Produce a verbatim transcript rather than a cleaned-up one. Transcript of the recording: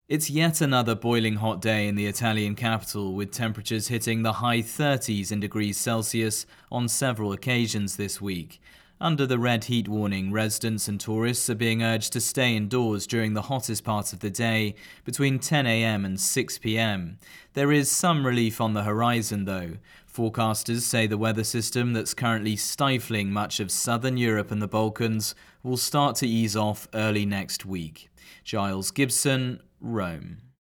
It's yet another boiling hot day in the Italian capital, with temperatures hitting the high thirties in degrees Celsius on several occasions this week. Under the red heat warning, residents and tourists are being urged to stay indoors during the hottest part of the day, between ten a m and six p m. There is some relief on the horizon, though. Forecasters say the weather system that's currently stifling much of southern Europe and the Balkans will start to ease off early next week. Giles Gibson, Rome.